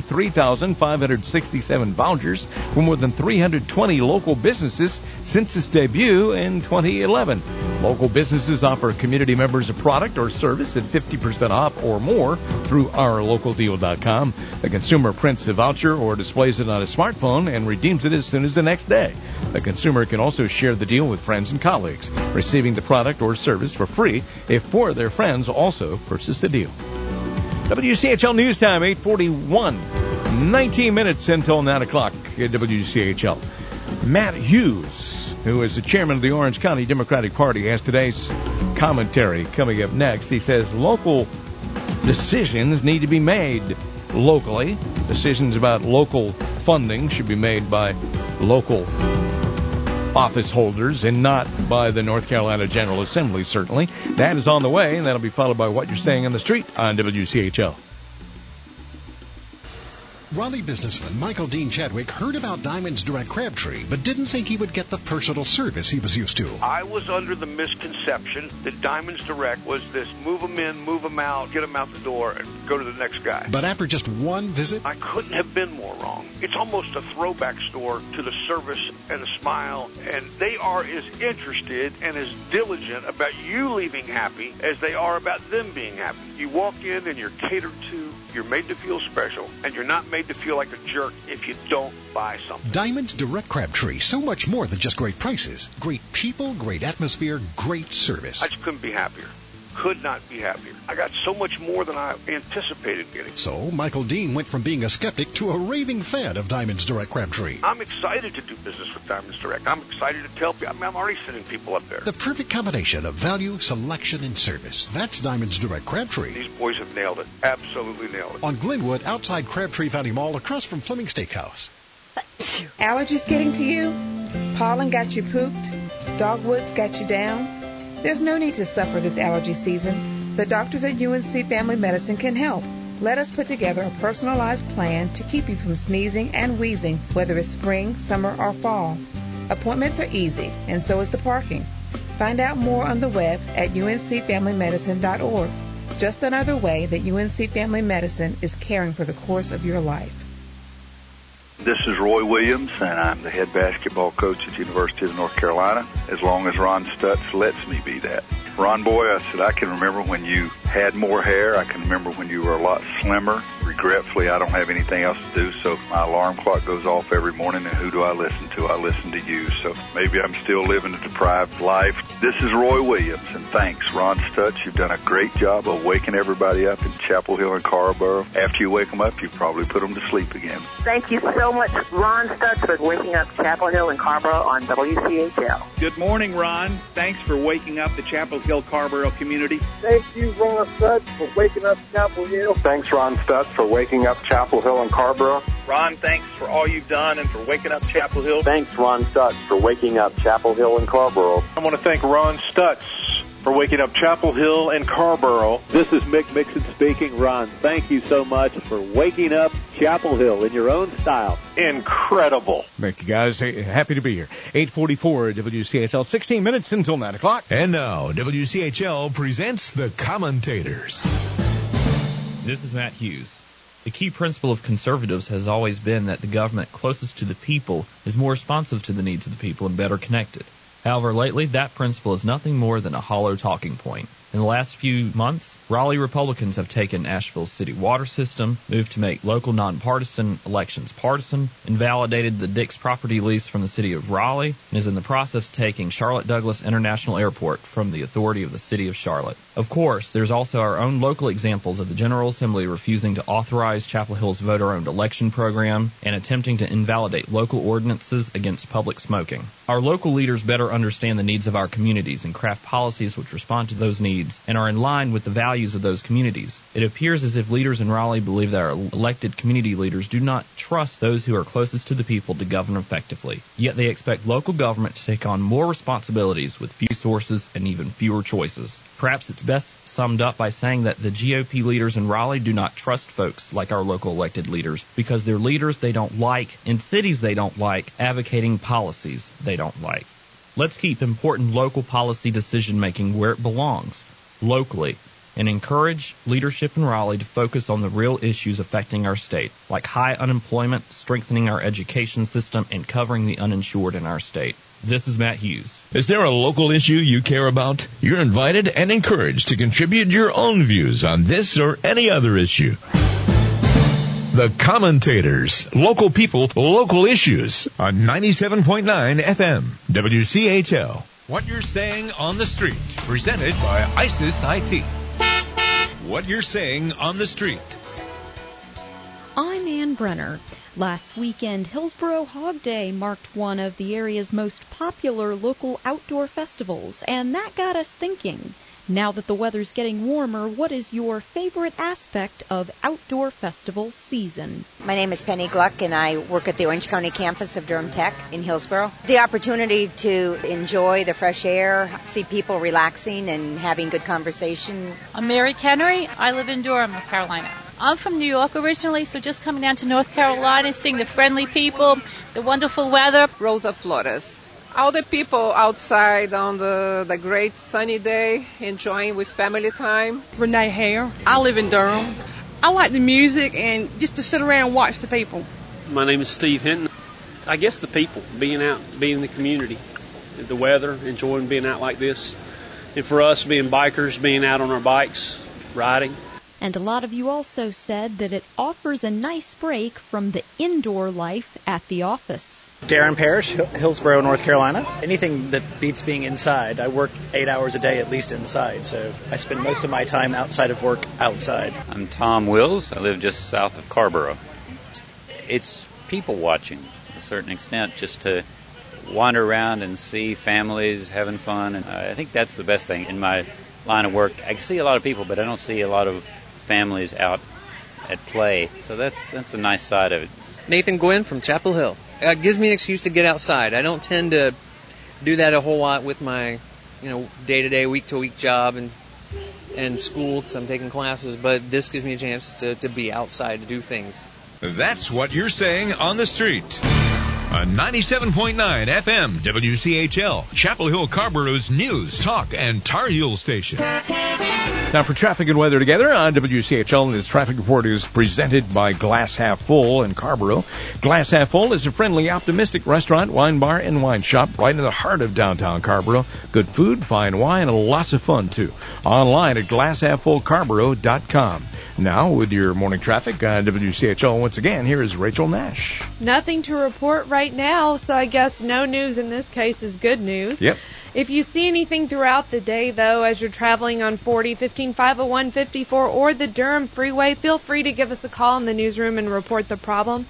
Speaker 2: 43,567 vouchers for more than 320 local businesses since its debut in 2011. Local businesses offer community members a product or service at 50% off or more through OurLocalDeal.com. The consumer prints a voucher or displays it on a smartphone and redeems it as soon as the next day. The consumer can also share the deal with friends and colleagues, receiving the product or service for free if 4 of their friends also purchase the deal. WCHL News Time, 8:41. 19 minutes until 9 o'clock at WCHL. Matt Hughes, who is the chairman of the Orange County Democratic Party, has today's commentary coming up next. He says local decisions need to be made locally. Decisions about local funding should be made by local office holders and not by the North Carolina General Assembly, certainly. That is on the way, and that'll be followed by What You're Saying on the Street on WCHL.
Speaker 11: Raleigh businessman Michael Dean Chadwick heard about Diamonds Direct Crabtree, but didn't think he would get the personal service he was used to.
Speaker 19: I was under the misconception that Diamonds Direct was this move them in, move them out, get them out the door, and go to the next guy.
Speaker 11: But after just one visit,
Speaker 19: I couldn't have been more wrong. It's almost a throwback store to the service and the smile, and they are as interested and as diligent about you leaving happy as they are about them being happy. You walk in and you're catered to, you're made to feel special, and you're not made to feel like a jerk if you don't buy something.
Speaker 11: Diamonds Direct Crabtree, so much more than just great prices. Great people, great atmosphere, great service.
Speaker 19: I just couldn't be happier. Could not be happier. I got so much more than I anticipated getting.
Speaker 11: So Michael Dean went from being a skeptic to a raving fan of Diamonds Direct Crabtree.
Speaker 19: I'm excited to do business with Diamonds Direct. I'm excited to tell people. I'm already sending people up there.
Speaker 11: The perfect combination of value, selection, and service. That's Diamonds Direct Crabtree.
Speaker 19: These boys have nailed it. Absolutely nailed it.
Speaker 11: On Glenwood, outside Crabtree Valley Mall, across from Fleming Steakhouse.
Speaker 20: Allergies getting to you? Pollen got you pooped? Dogwoods got you down? There's no need to suffer this allergy season. The doctors at UNC Family Medicine can help. Let us put together a personalized plan to keep you from sneezing and wheezing, whether it's spring, summer, or fall. Appointments are easy, and so is the parking. Find out more on the web at uncfamilymedicine.org. Just another way that UNC Family Medicine is caring for the course of your life.
Speaker 21: This is Roy Williams, and I'm the head basketball coach at the University of North Carolina, as long as Ron Stutz lets me be that. Ron boy, I said, I can remember when you had more hair. I can remember when you were a lot slimmer. Regretfully, I don't have anything else to do, so my alarm clock goes off every morning, and who do I listen to? I listen to you, so maybe I'm still living a deprived life. This is Roy Williams, and thanks, Ron Stutz. You've done a great job of waking everybody up in Chapel Hill and Carrboro. After you wake them up, you probably put them to sleep again.
Speaker 22: Thank you so much, Ron Stutz, for waking up Chapel Hill and Carrboro on WCHL.
Speaker 23: Good morning, Ron. Thanks for waking up the Chapel Hill Carrboro community.
Speaker 24: Thank you, Ron Stutz, for waking up Chapel Hill.
Speaker 25: Thanks, Ron Stutz, for waking up Chapel Hill and Carrboro.
Speaker 23: Ron, thanks for all you've done and for waking up Chapel Hill.
Speaker 8: Thanks, Ron Stutz, for waking up Chapel Hill and Carrboro.
Speaker 25: I want to thank Ron Stutz for waking up Chapel Hill and Carrboro.
Speaker 26: This is Mick Mixon speaking. Ron, thank you so much for waking up Chapel Hill in your own style.
Speaker 25: Incredible.
Speaker 2: Thank you, guys. Happy to be here. 8:44 WCHL, 16 minutes until 9 o'clock.
Speaker 27: And now, WCHL presents The Commentators.
Speaker 28: This is Matt Hughes. The key principle of conservatives has always been that the government closest to the people is more responsive to the needs of the people and better connected. However, lately, that principle is nothing more than a hollow talking point. In the last few months, Raleigh Republicans have taken Asheville's city water system, moved to make local nonpartisan elections partisan, invalidated the Dix property lease from the city of Raleigh, and is in the process of taking Charlotte Douglas International Airport from the authority of the city of Charlotte. Of course, there's also our own local examples of the General Assembly refusing to authorize Chapel Hill's voter-owned election program and attempting to invalidate local ordinances against public smoking. Our local leaders better understand the needs of our communities and craft policies which respond to those needs and are in line with the values of those communities. It appears as if leaders in Raleigh believe that our elected community leaders do not trust those who are closest to the people to govern effectively. Yet they expect local government to take on more responsibilities with few sources and even fewer choices. Perhaps it's best summed up by saying that the GOP leaders in Raleigh do not trust folks like our local elected leaders because they're leaders they don't like in cities they don't like, advocating policies they don't like. Let's keep important local policy decision-making where it belongs, locally, and encourage leadership in Raleigh to focus on the real issues affecting our state, like high unemployment, strengthening our education system, and covering the uninsured in our state. This is Matt Hughes.
Speaker 27: Is there a local issue you care about? You're invited and encouraged to contribute your own views on this or any other issue. The Commentators, local people, local issues on 97.9 FM, WCHL. What you're saying on the street, presented by ISIS IT. What you're saying on the street.
Speaker 29: I'm Ann Brenner. Last weekend, Hillsboro Hog Day marked one of the area's most popular local outdoor festivals, and that got us thinking. Now that the weather's getting warmer, what is your favorite aspect of outdoor festival season?
Speaker 30: My name is Penny Gluck, and I work at the Orange County campus of Durham Tech in Hillsboro. The opportunity to enjoy the fresh air, see people relaxing and having good conversation.
Speaker 31: I'm Mary Kennery. I live in Durham, North Carolina.
Speaker 7: I'm from New York originally, so just coming down to North Carolina, seeing the friendly people, the wonderful weather.
Speaker 9: Rosa Flores. All the people outside on the great sunny day, enjoying with family time.
Speaker 10: Renee Hare. I live in Durham. I like the music and just to sit around and watch the people.
Speaker 12: My name is Steve Hinton. I guess the people, being out, being in the community, the weather, enjoying being out like this. And for us, being bikers, being out on our bikes, riding.
Speaker 29: And a lot of you also said that it offers a nice break from the indoor life at the office.
Speaker 13: Darren Parrish, Hillsborough, North Carolina. Anything that beats being inside. I work 8 hours a day at least inside, so I spend most of my time outside of work outside.
Speaker 14: I'm Tom Wills. I live just south of Carrboro. It's people watching to a certain extent, just to wander around and see families having fun. And I think that's the best thing in my line of work. I see a lot of people, but I don't see a lot of families out at play. So that's a nice side of it.
Speaker 15: Nathan Gwynn from Chapel Hill. It gives me an excuse to get outside. I don't tend to do that a whole lot with my, day-to-day, week-to-week job and school because I'm taking classes, but this gives me a chance to be outside to do things.
Speaker 27: That's what you're saying on the street. On 97.9 FM, WCHL, Chapel Hill Carrboro's news, talk, and Tar Heel station.
Speaker 2: Now for traffic and weather together on WCHL, this traffic report is presented by Glass Half Full in Carrboro. Glass Half Full is a friendly, optimistic restaurant, wine bar, and wine shop right in the heart of downtown Carrboro. Good food, fine wine, and lots of fun, too. Online at glasshalffullcarrboro.com. Now, with your morning traffic on WCHL, once again, here is Rachel Nash.
Speaker 6: Nothing to report right now, so I guess no news in this case is good news.
Speaker 2: Yep.
Speaker 6: If you see anything throughout the day, though, as you're traveling on 40, 15, 501, 54, or the Durham Freeway, feel free to give us a call in the newsroom and report the problem,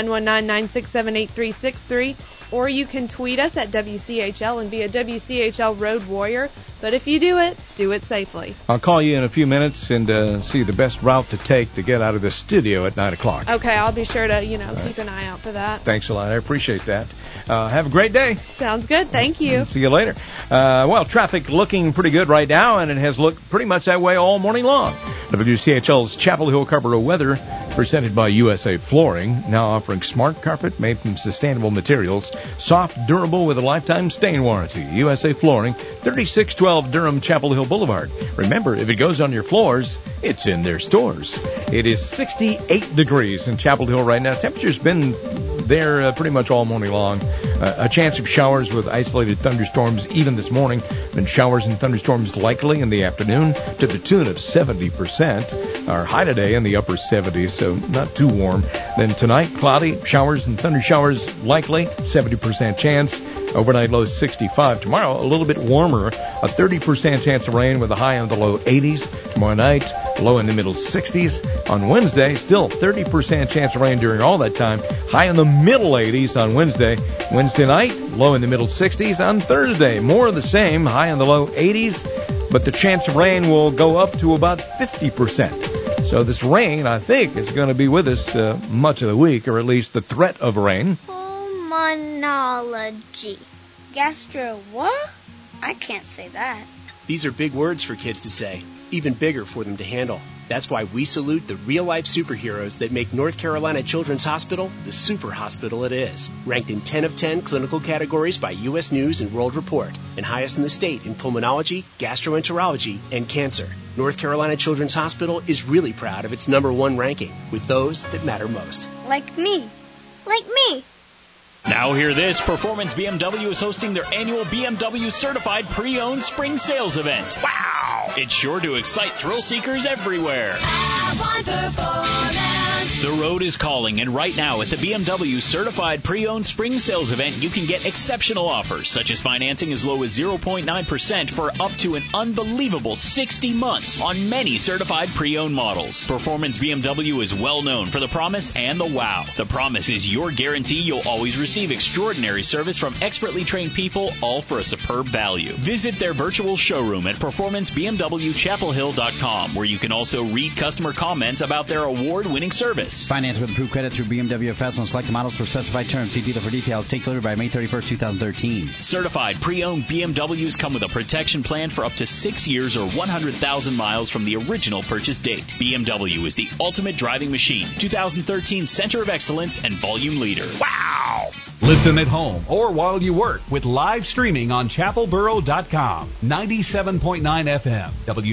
Speaker 6: 919-967-8363, or you can tweet us at WCHL and be a WCHL Road Warrior. But if you do it safely.
Speaker 2: I'll call you in a few minutes and see the best route to take to get out of the studio at 9 o'clock.
Speaker 6: Okay, I'll be sure to, keep an eye out for that.
Speaker 2: Thanks a lot. I appreciate that. Have a great day.
Speaker 6: Sounds good. Thank you.
Speaker 2: See you later. Traffic looking pretty good right now, and it has looked pretty much that way all morning long. WCHL's Chapel Hill Carrboro weather, presented by USA Flooring, now offering smart carpet made from sustainable materials, soft, durable with a lifetime stain warranty. USA Flooring, 3612 Durham Chapel Hill Boulevard. Remember, if it goes on your floors, it's in their stores. It is 68 degrees in Chapel Hill right now. Temperature's been there pretty much all morning long. A chance of showers with isolated thunderstorms even this morning. Then showers and thunderstorms likely in the afternoon to the tune of 70%. Our high today in the upper 70s, so not too warm. Then tonight, cloudy, showers and thunder showers likely, 70% chance. Overnight low 65. Tomorrow, a little bit warmer, a 30% chance of rain with a high in the low 80s. Tomorrow night, low in the middle 60s. On Wednesday, still 30% chance of rain during all that time. High in the middle 80s on Wednesday. Wednesday night, low in the middle 60s. On Thursday, more of the same, high in the low 80s. But the chance of rain will go up to about 50%. So this rain, I think, is going to be with us much of the week, or at least the threat of rain.
Speaker 16: Pulmonology. Gastro what? I can't say that.
Speaker 17: These are big words for kids to say, even bigger for them to handle. That's why we salute the real-life superheroes that make North Carolina Children's Hospital the super hospital it is. Ranked in 10 of 10 clinical categories by U.S. News and World Report, and highest in the state in pulmonology, gastroenterology, and cancer. North Carolina Children's Hospital is really proud of its #1 ranking with those that matter most.
Speaker 16: Like me. Like me.
Speaker 18: Now hear this, Performance BMW is hosting their annual BMW Certified Pre-Owned Spring Sales event. Wow! It's sure to excite thrill seekers everywhere. The road is calling, and right now at the BMW Certified Pre-Owned Spring Sales event, you can get exceptional offers, such as financing as low as 0.9% for up to an unbelievable 60 months on many certified pre-owned models. Performance BMW is well known for the promise and the wow. The promise is your guarantee you'll always receive extraordinary service from expertly trained people, all for a superb value. Visit their virtual showroom at performancebmwchapelhill.com, where you can also read customer comments about their award-winning service. service.
Speaker 1: Finance with approved credit through BMW FS on select models for specified terms. See dealer for details. Take delivery by May 31st, 2013.
Speaker 18: Certified pre-owned BMWs come with a protection plan for up to 6 years or 100,000 miles from the original purchase date. BMW is the ultimate driving machine. 2013 Center of Excellence and Volume Leader. Wow!
Speaker 3: Listen at home or while you work with live streaming on chapelboro.com. 97.9 FM,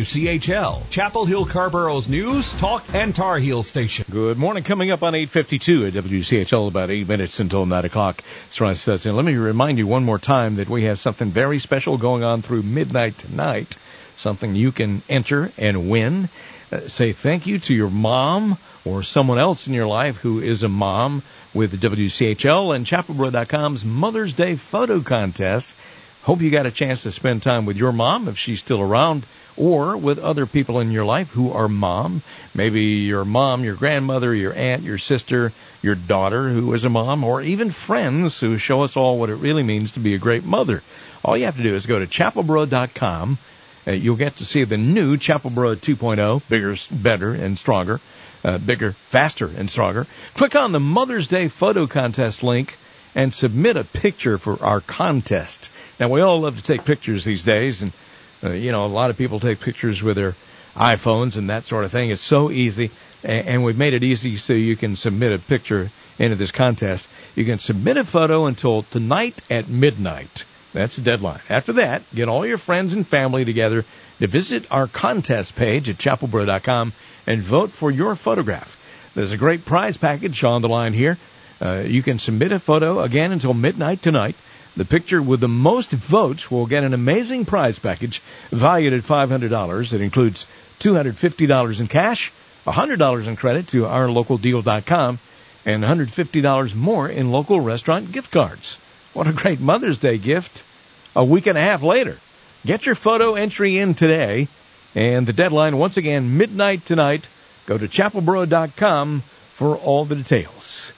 Speaker 3: WCHL, Chapel Hill Carborough's news, talk, and Tar Heel station.
Speaker 2: Good morning. Coming up on 8:52 at WCHL, about 8 minutes until 9 o'clock. That's right, Stetson. Let me remind you one more time that we have something very special going on through midnight tonight, something you can enter and win. Say thank you to your mom or someone else in your life who is a mom with the WCHL and ChapelBoro.com's Mother's Day photo contest. Hope you got a chance to spend time with your mom if she's still around, or with other people in your life who are mom. Maybe your mom, your grandmother, your aunt, your sister, your daughter who is a mom, or even friends who show us all what it really means to be a great mother. All you have to do is go to ChapelBoro.com. You'll get to see the new Chapel Boro 2.0, bigger, better, and stronger. Bigger, faster, and stronger. Click on the Mother's Day photo contest link and submit a picture for our contest. Now, we all love to take pictures these days, and, a lot of people take pictures with their iPhones and that sort of thing. It's so easy, and we've made it easy so you can submit a picture into this contest. You can submit a photo until tonight at midnight. That's the deadline. After that, get all your friends and family together to visit our contest page at chapelboro.com and vote for your photograph. There's a great prize package on the line here. You can submit a photo again until midnight tonight. The picture with the most votes will get an amazing prize package valued at $500. It includes $250 in cash, $100 in credit to ourlocaldeal.com, and $150 more in local restaurant gift cards. What a great Mother's Day gift a week and a half later. Get your photo entry in today, and the deadline, once again, midnight tonight. Go to chapelboro.com for all the details.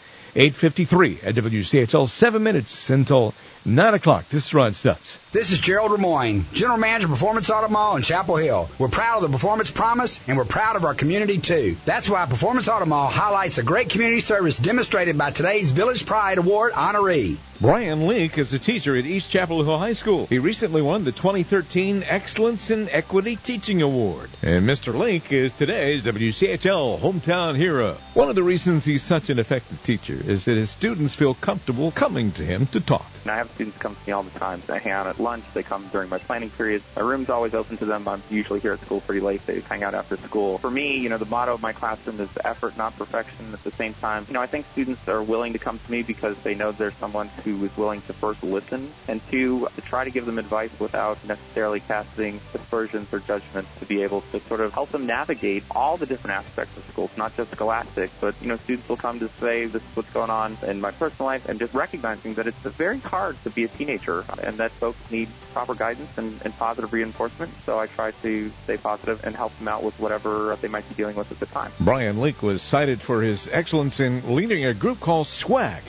Speaker 2: 8:53 at WCHL, 7 minutes until 9 o'clock. This is Ron Stutz.
Speaker 4: This is Gerald Lemoyne, General Manager of Performance Auto Mall in Chapel Hill. We're proud of the Performance Promise, and we're proud of our community, too. That's why Performance Auto Mall highlights the great community service demonstrated by today's Village Pride Award honoree.
Speaker 2: Brian Link is a teacher at East Chapel Hill High School. He recently won the 2013 Excellence in Equity Teaching Award. And Mr. Link is today's WCHL Hometown Hero. One of the reasons he's such an effective teacher is that his students feel comfortable coming to him to talk.
Speaker 5: I have students come to me all the time. They hang out at lunch. They come during my planning periods. My room's always open to them. I'm usually here at school pretty late. They hang out after school. For me, the motto of my classroom is effort, not perfection. At the same time, I think students are willing to come to me because they know there's someone who is willing to first listen, and two, to try to give them advice without necessarily casting aspersions or judgments, to be able to sort of help them navigate all the different aspects of school. It's not just scholastic, but, students will come to say, this is what's going on in my personal life, and just recognizing that it's very hard to be a teenager and that folks need proper guidance and positive reinforcement. So I try to stay positive and help them out with whatever they might be dealing with at the time.
Speaker 2: Brian Link was cited for his excellence in leading a group called SWAG,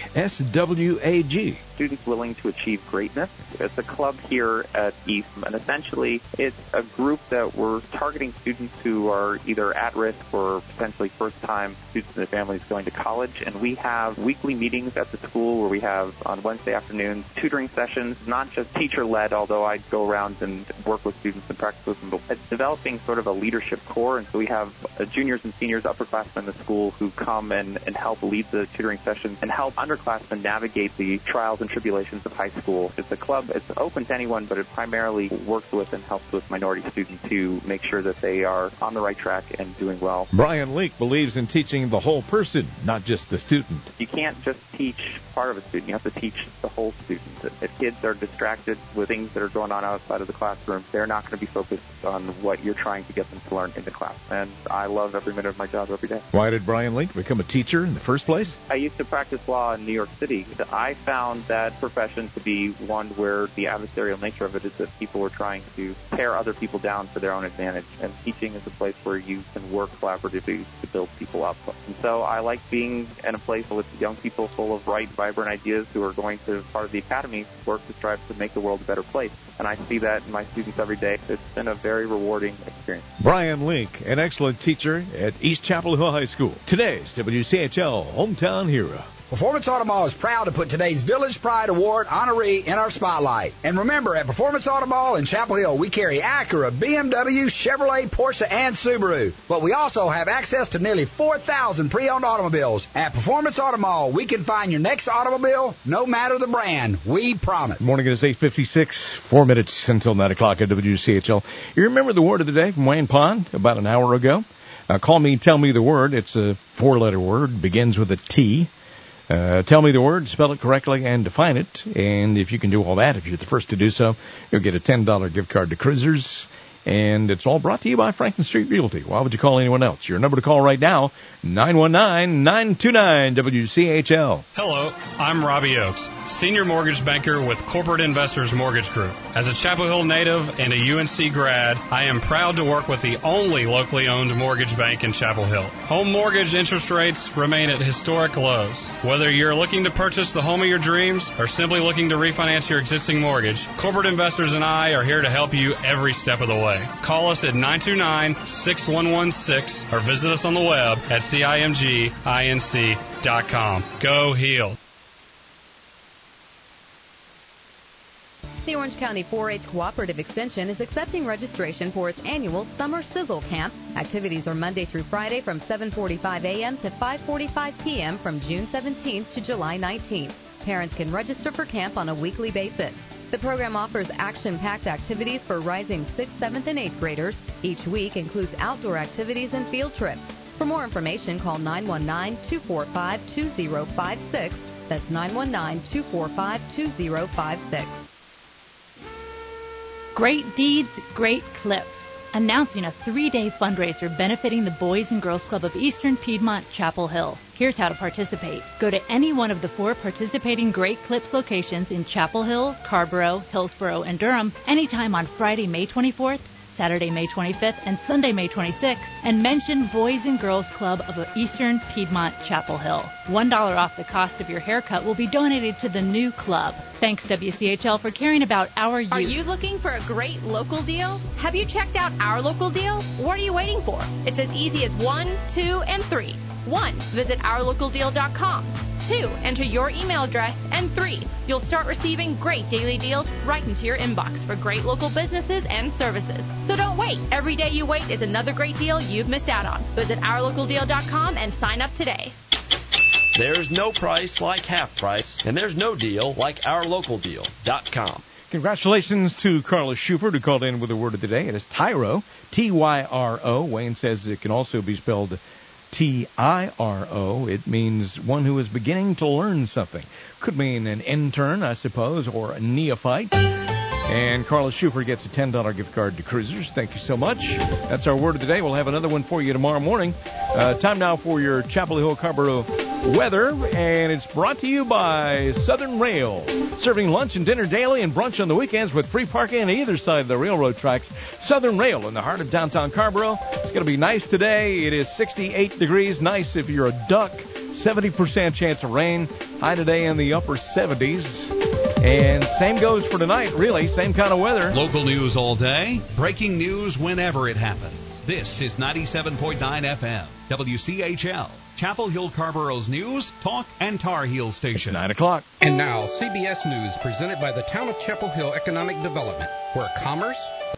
Speaker 2: S-W-A-G.
Speaker 5: Students willing to achieve greatness. It's a club here at East, and essentially it's a group that we're targeting students who are either at risk or potentially first-time students and their families going to college. And we have weekly meetings at the school where we have, on Wednesday afternoons, tutoring sessions, not just teacher-led, although I go around and work with students and practice with them, but it's developing sort of a leadership core. And so we have juniors and seniors, upperclassmen in the school who come and help lead the tutoring sessions and help underclassmen navigate the trials and tribulations of high school. It's a club, it's open to anyone, but it primarily works with and helps with minority students to make sure that they are on the right track and doing well.
Speaker 2: Brian Link believes in teaching the whole person, not just the student.
Speaker 5: You can't just teach part of a student. You have to teach the whole student. If kids are distracted with things that are going on outside of the classroom, they're not going to be focused on what you're trying to get them to learn in the class. And I love every minute of my job every day.
Speaker 2: Why did Brian Link become a teacher in the first place?
Speaker 5: I used to practice law in New York City. I found that profession to be one where the adversarial nature of it is that people are trying to tear other people down for their own advantage. And teaching is a place where you can work collaboratively to build people up. And so I like being in a place with young people full of bright, vibrant ideas who are going to part of the academy Academy work to strive to make the world a better place. And I see that in my students every day. It's been a very rewarding experience.
Speaker 2: Brian Link, an excellent teacher at East Chapel Hill High School. Today's WCHL Hometown Hero.
Speaker 4: Performance Auto Mall is proud to put today's Village Pride Award honoree in our spotlight. And remember, at Performance Auto Mall in Chapel Hill, we carry Acura, BMW, Chevrolet, Porsche, and Subaru. But we also have access to nearly 4,000 pre-owned automobiles. At Performance Auto Mall, we can find your next automobile, no matter the brand. We promise.
Speaker 2: Morning, it is 8:56, 4 minutes until 9 o'clock at WCHL. You remember the word of the day from Wayne Pond about an hour ago? Call me, tell me the word. It's a 4-letter word, begins with a T. Tell me the word, spell it correctly, and define it. And if you can do all that, if you're the first to do so, you'll get a $10 gift card to Cruisers. And it's all brought to you by Franklin Street Realty. Why would you call anyone else? Your number to call right now, 919-929-WCHL.
Speaker 8: Hello, I'm Robbie Oakes, Senior Mortgage Banker with Corporate Investors Mortgage Group. As a Chapel Hill native and a UNC grad, I am proud to work with the only locally owned mortgage bank in Chapel Hill. Home mortgage interest rates remain at historic lows. Whether you're looking to purchase the home of your dreams or simply looking to refinance your existing mortgage, Corporate Investors and I are here to help you every step of the way. Call us at 929-6116 or visit us on the web at CIMGINC.com. Go Heal.
Speaker 11: The Orange County 4-H Cooperative Extension is accepting registration for its annual Summer Sizzle Camp. Activities are Monday through Friday from 7:45 a.m. to 5:45 p.m. from June 17th to July 19th. Parents can register for camp on a weekly basis. The program offers action-packed activities for rising 6th, 7th, and 8th graders. Each week includes outdoor activities and field trips. For more information, call 919-245-2056. That's 919-245-2056.
Speaker 19: Great Deeds, Great Clips. Announcing a 3-day fundraiser benefiting the Boys and Girls Club of Eastern Piedmont, Chapel Hill. Here's how to participate. Go to any one of the 4 participating Great Clips locations in Chapel Hill, Carrboro, Hillsboro, and Durham anytime on Friday, May 24th, Saturday, May 25th, and Sunday, May 26th, and mention Boys and Girls Club of Eastern Piedmont, Chapel Hill. $1 off the cost of your haircut will be donated to the new club. Thanks, WCHL, for caring about our youth.
Speaker 20: Are you looking for a great local deal? Have you checked out our local deal? What are you waiting for? It's as easy as 1, 2, and 3. 1. Visit ourlocaldeal.com. 2. Enter your email address. And 3. You'll start receiving great daily deals right into your inbox for great local businesses and services. So don't wait. Every day you wait is another great deal you've missed out on. Visit ourlocaldeal.com and sign up today.
Speaker 21: There's no price like half price, and there's no deal like ourlocaldeal.com.
Speaker 2: Congratulations to Carla Schubert, who called in with a word of the day. It is Tyro, Tyro. Wayne says it can also be spelled Tiro. It means one who is beginning to learn something. Could mean an intern, I suppose, or a neophyte. And Carla Schubert gets a $10 gift card to Cruisers. Thank you so much. That's our word of the day. We'll have another one for you tomorrow morning. Time now for your Chapel Hill Carrboro weather, and it's brought to you by Southern Rail. Serving lunch and dinner daily and brunch on the weekends with free parking on either side of the railroad tracks. Southern Rail in the heart of downtown Carrboro. It's going to be nice today. It is 68 degrees. Nice if you're a duck. 70% chance of rain. High today in the upper 70s. And same goes for tonight, really. Same kind of weather.
Speaker 3: Local news all day. Breaking news whenever it happens. This is 97.9 FM, WCHL, Chapel Hill Carrboro's news, talk, and Tar Heel station.
Speaker 2: 9 o'clock.
Speaker 22: And now, CBS News presented by the Town of Chapel Hill Economic Development, where commerce,